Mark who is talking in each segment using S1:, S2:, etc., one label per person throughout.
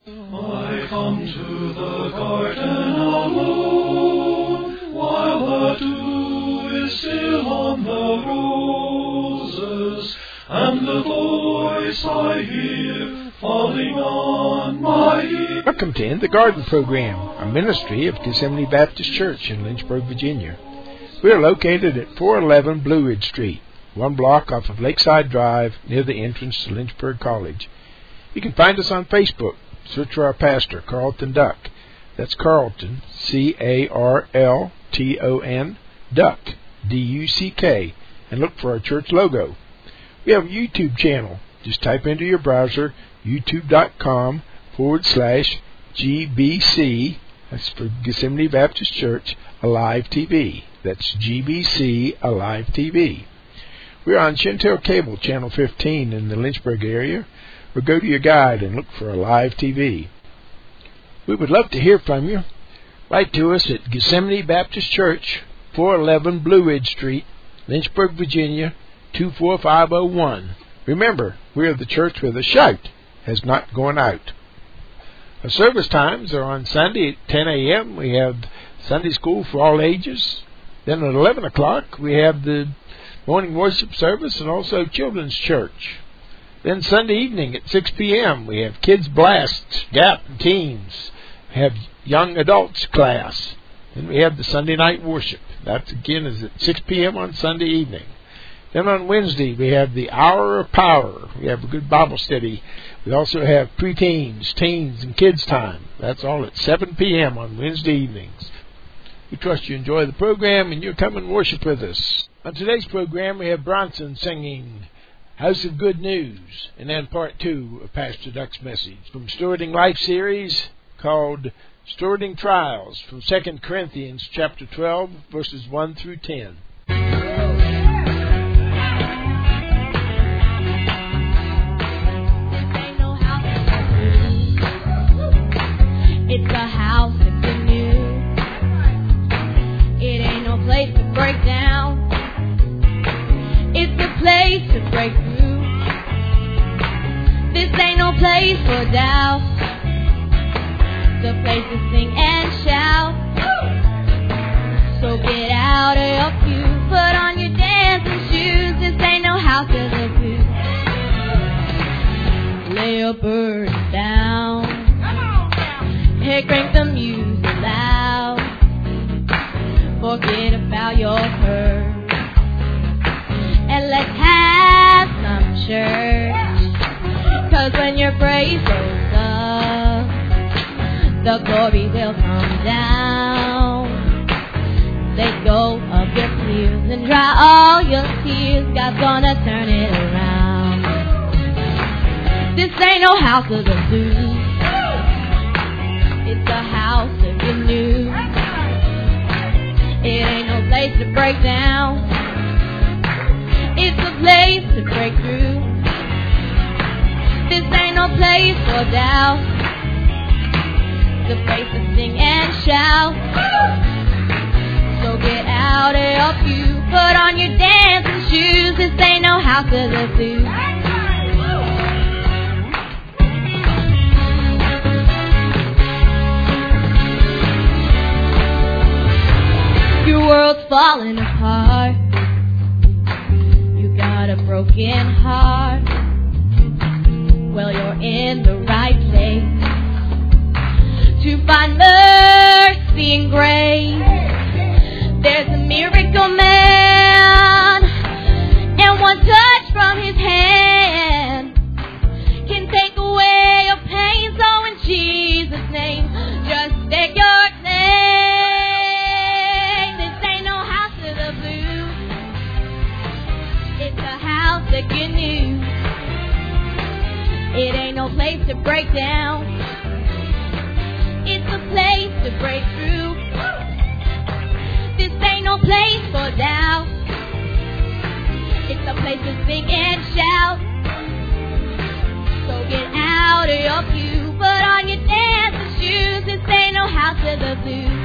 S1: I come to the garden alone, while the dew is still on the roses, and the voice I hear falling on my ear.
S2: Welcome to In the Garden program, a ministry of Gethsemane Baptist Church in Lynchburg, Virginia. We are located at 411 Blue Ridge Street, one block off of Lakeside Drive near the entrance to Lynchburg College. You can find us on Facebook. Search for our pastor, Carlton Duck. That's Carlton, C-A-R-L-T-O-N, Duck, D-U-C-K, and look for our church logo. We have a YouTube channel. Just type into your browser youtube.com/GBC, that's for Gethsemane Baptist Church, Alive TV. That's GBC Alive TV. We're on Chantel Cable, Channel 15 in the Lynchburg area, or go to your guide and look for Alive TV. We would love to hear from you. Write to us at Gethsemane Baptist Church, 411 Blue Ridge Street, Lynchburg, Virginia, 24501. Remember, we are the church where the shout has not gone out. Our service times are on Sunday at 10 a.m. We have Sunday school for all ages. Then at 11 o'clock, we have the morning worship service and also children's church. Then Sunday evening at 6 p.m., we have Kids Blast, Gap, and Teens. We have Young Adults class. Then we have the Sunday night worship. That, again, is at 6 p.m. on Sunday evening. Then on Wednesday, we have the Hour of Power. We have a good Bible study. We also have preteens, teens, and kids time. That's all at 7 p.m. on Wednesday evenings. We trust you enjoy the program and you'll come and worship with us. On today's program, we have Bronson singing House of Good News, and then part 2 of Pastor Duck's message from Stewarding Life series called Stewarding Trials from 2 Corinthians chapter 12, verses 1 through 10.
S3: It's a house of good news. It ain't no place to break down. It's a place to break through. This ain't no place for doubt. The place to sing and shout. So get out of your pew, put on your dancing shoes. This ain't no house of the blues. Lay your burdens down. Hey, crank the music loud. Forget about your hurt. And let's have some church. 'Cause when your praise goes up, the glory will come down. Let go of your fears and dry all your tears. God's gonna turn it around. This ain't no house of the blues. It's a house of good news. It ain't no place to break down. It's a place to break through. This ain't no place for doubt. It's a place to sing and shout. So get out of your pew, put on your dancing shoes. This ain't no house of the blues. Your world's falling apart. You got a broken heart. Well, you're in the right place to find mercy and grace. There's a miracle man, and one touch from his hand can take away your pain. So in Jesus' name, just take your name. This ain't no house of the blues. It's a house of good news. It ain't no place to break down. It's a place to break through. This ain't no place for doubt. It's a place to sing and shout. So get out of your pew, put on your dancing shoes. This ain't no house of the blues.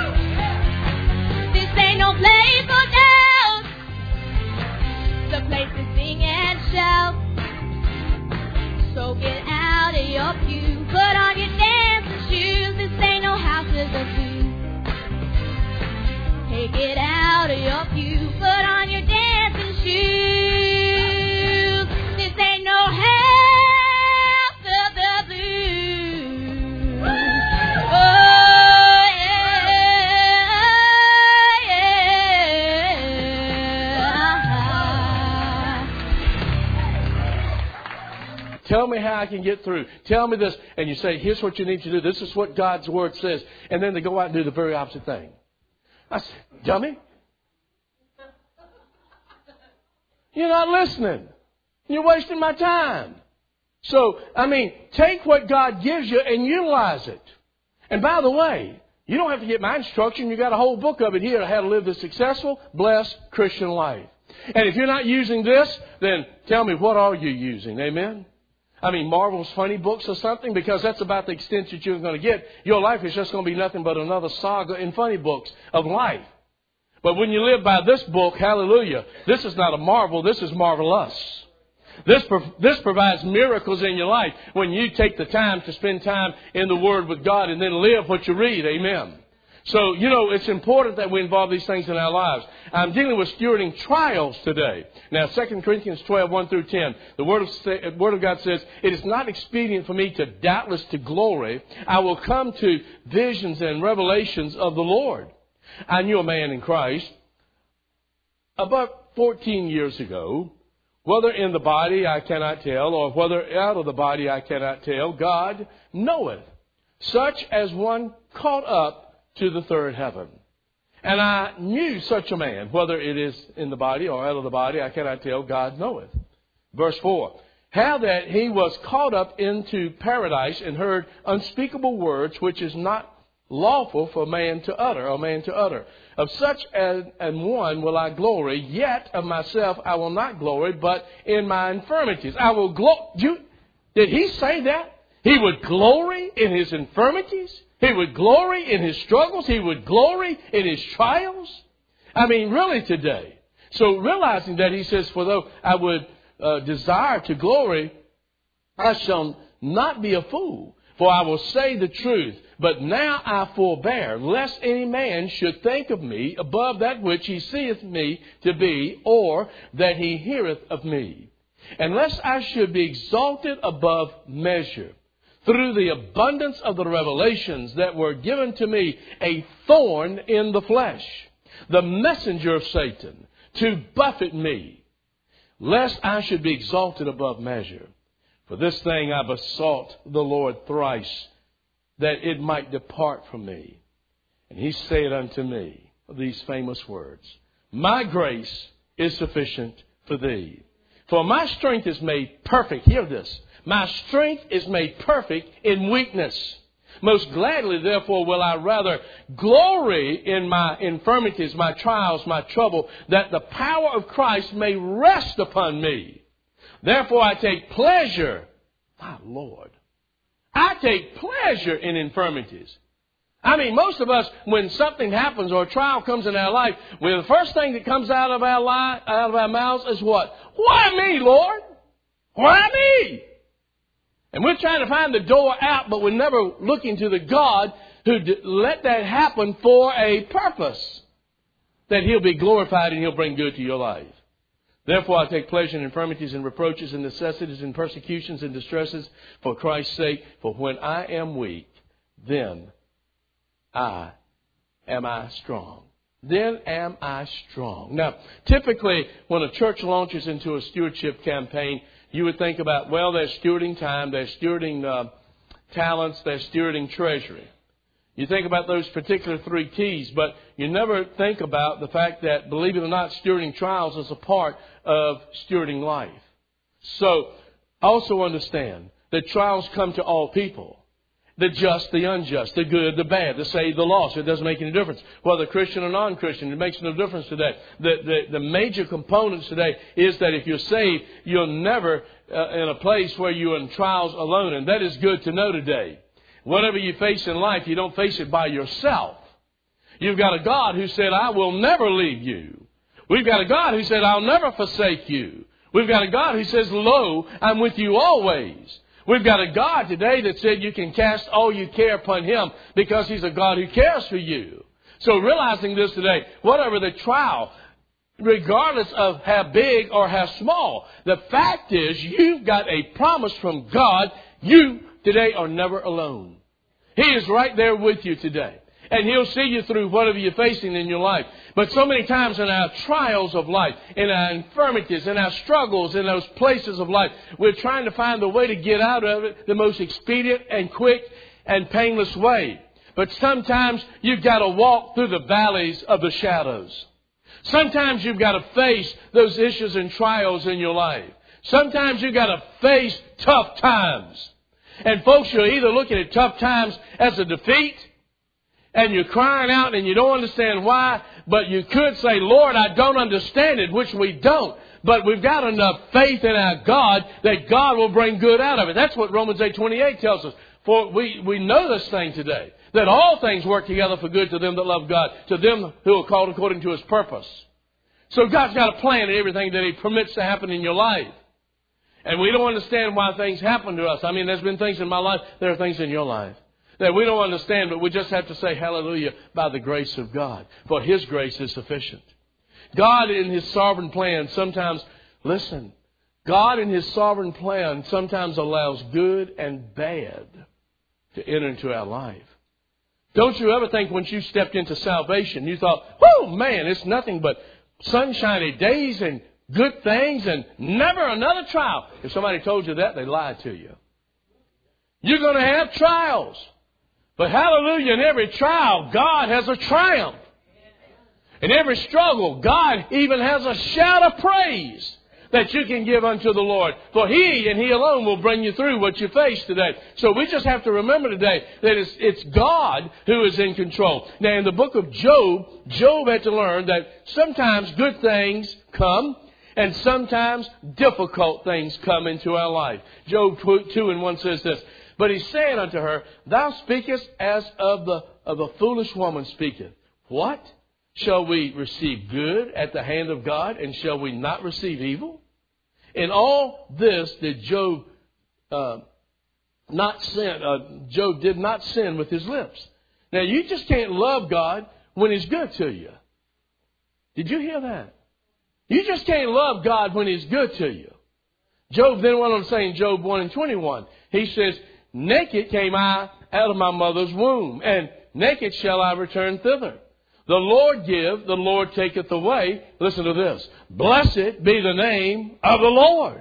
S3: This ain't no place for doubt. It's a place to sing and shout. So get out of your pew, put on your
S4: Tell me how I can get through. Tell me this. And you say, here's what you need to do. This is what God's Word says. And then they go out and do the very opposite thing. I said, dummy. You're not listening. You're wasting my time. So, take what God gives you and utilize it. And by the way, you don't have to get my instruction. You got a whole book of it here on how to live the successful, blessed Christian life. And if you're not using this, then tell me, what are you using? Amen? Marvel's funny books or something, because that's about the extent that you're going to get. Your life is just going to be nothing but another saga in funny books of life. But when you live by this book, hallelujah, this is not a marvel, this is marvelous. This provides miracles in your life when you take the time to spend time in the Word with God and then live what you read. Amen. So, it's important that we involve these things in our lives. I'm dealing with stewarding trials today. Now, 2 Corinthians 12, 1 through 10, the Word of God says, it is not expedient for me to doubtless to glory. I will come to visions and revelations of the Lord. I knew a man in Christ about 14 years ago. Whether in the body I cannot tell, or whether out of the body I cannot tell, God knoweth. Such as one caught up to the third heaven. And I knew such a man, whether it is in the body or out of the body, I cannot tell, God knoweth. Verse 4. How that he was caught up into paradise and heard unspeakable words, which is not lawful for man to utter, or man to utter. Of such an one will I glory, yet of myself I will not glory, but in my infirmities. I will glory. Did he say that? He would glory in his infirmities? He would glory in his struggles? He would glory in his trials? Really today. So realizing that, he says, for though I would desire to glory, I shall not be a fool, for I will say the truth. But now I forbear, lest any man should think of me above that which he seeth me to be, or that he heareth of me. And lest I should be exalted above measure, through the abundance of the revelations that were given to me, a thorn in the flesh, the messenger of Satan, to buffet me, lest I should be exalted above measure. For this thing I besought the Lord thrice, that it might depart from me. And he said unto me these famous words, my grace is sufficient for thee. For my strength is made perfect. Hear this. My strength is made perfect in weakness. Most gladly, therefore, will I rather glory in my infirmities, my trials, my trouble, that the power of Christ may rest upon me. Therefore, I take pleasure, my Lord. I take pleasure in infirmities. Most of us, when something happens or a trial comes in our life, the first thing that comes out of our mouths is what? Why me, Lord? Why me? And we're trying to find the door out, but we're never looking to the God who let that happen for a purpose, that He'll be glorified and He'll bring good to your life. Therefore, I take pleasure in infirmities and reproaches and necessities and persecutions and distresses for Christ's sake. For when I am weak, then am I strong. Then am I strong. Now, typically, when a church launches into a stewardship campaign, you would think about, well, they're stewarding time, they're stewarding talents, they're stewarding treasury. You think about those particular three keys, but you never think about the fact that, believe it or not, stewarding trials is a part of stewarding life. So, also understand that trials come to all people. The just, the unjust, the good, the bad, the saved, the lost. It doesn't make any difference. Whether Christian or non-Christian, it makes no difference today. The major components today is that if you're saved, you're never in a place where you're in trials alone. And that is good to know today. Whatever you face in life, you don't face it by yourself. You've got a God who said, I will never leave you. We've got a God who said, I'll never forsake you. We've got a God who says, lo, I'm with you always. We've got a God today that said you can cast all your care upon Him because He's a God who cares for you. So realizing this today, whatever the trial, regardless of how big or how small, the fact is you've got a promise from God. You today are never alone. He is right there with you today. And He'll see you through whatever you're facing in your life. But so many times in our trials of life, in our infirmities, in our struggles, in those places of life, we're trying to find the way to get out of it the most expedient and quick and painless way. But sometimes you've got to walk through the valleys of the shadows. Sometimes you've got to face those issues and trials in your life. Sometimes you've got to face tough times. And folks, you're either looking at tough times as a defeat, and you're crying out and you don't understand why, but you could say, Lord, I don't understand it, which we don't. But we've got enough faith in our God that God will bring good out of it. That's what Romans 8:28 tells us. For we know this thing today, that all things work together for good to them that love God, to them who are called according to His purpose. So God's got a plan in everything that He permits to happen in your life. And we don't understand why things happen to us. I mean, there's been things in my life, there are things in your life that we don't understand, but we just have to say hallelujah by the grace of God. For His grace is sufficient. God in His sovereign plan sometimes, listen, God in His sovereign plan sometimes allows good and bad to enter into our life. Don't you ever think when you stepped into salvation, you thought, oh man, it's nothing but sunshiny days and good things and never another trial. If somebody told you that, they lied to you. You're going to have trials. But hallelujah, in every trial, God has a triumph. In every struggle, God even has a shout of praise that you can give unto the Lord. For He and He alone will bring you through what you face today. So we just have to remember today that it's God who is in control. Now in the book of Job, Job had to learn that sometimes good things come and sometimes difficult things come into our life. Job 2:1 says this, but he said unto her, thou speakest as of a foolish woman speaketh. What? Shall we receive good at the hand of God, and shall we not receive evil? In all this did Job not sin. Job did not sin with his lips. Now you just can't love God when He's good to you. Did you hear that? You just can't love God when He's good to you. Job then went on to say in Job 1:21, he says, naked came I out of my mother's womb, and naked shall I return thither. The Lord give, the Lord taketh away. Listen to this. Blessed be the name of the Lord.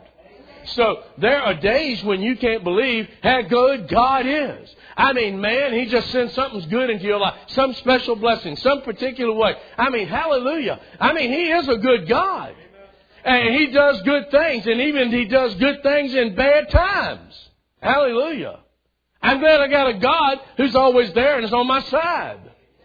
S4: So there are days when you can't believe how good God is. I mean, man, He just sends something good into your life. Some special blessing, some particular way. I mean, hallelujah. I mean, He is a good God. And He does good things. And even He does good things in bad times. Hallelujah. I'm glad I got a God who's always there and is on my side.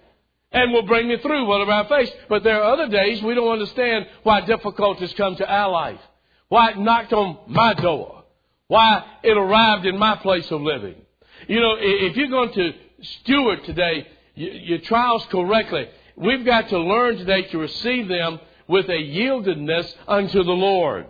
S4: And will bring me through whatever I face. But there are other days we don't understand why difficulties come to our life. Why it knocked on my door. Why it arrived in my place of living. You know, if you're going to steward today your trials correctly, we've got to learn today to receive them with a yieldedness unto the Lord.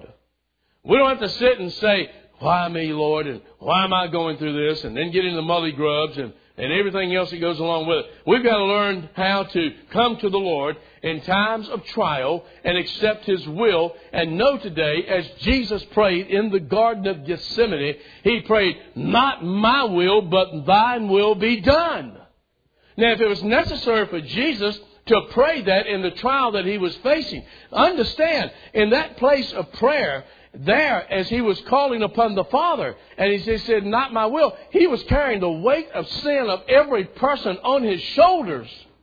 S4: We don't have to sit and say, why me, Lord? And why am I going through this? And then get into the mully grubs and everything else that goes along with it. We've got to learn how to come to the Lord in times of trial and accept His will, and know today, as Jesus prayed in the Garden of Gethsemane, He prayed, not my will, but thine will be done. Now, if it was necessary for Jesus to pray that in the trial that He was facing, understand, in that place of prayer, there, as He was calling upon the Father, and He said, not my will, He was carrying the weight of sin of every person on His shoulders.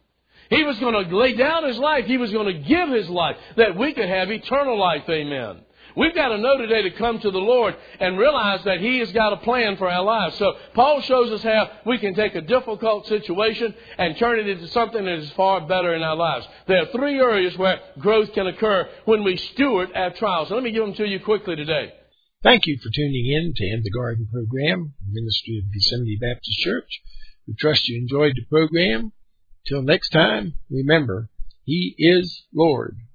S4: He was going to lay down His life. He was going to give His life that we could have eternal life. Amen. We've got to know today to come to the Lord and realize that He has got a plan for our lives. So Paul shows us how we can take a difficult situation and turn it into something that is far better in our lives. There are 3 areas where growth can occur when we steward our trials. So let me give them to you quickly today.
S2: Thank you for tuning in to In the Garden program, Ministry of Gethsemane Baptist Church. We trust you enjoyed the program. Till next time, remember, He is Lord.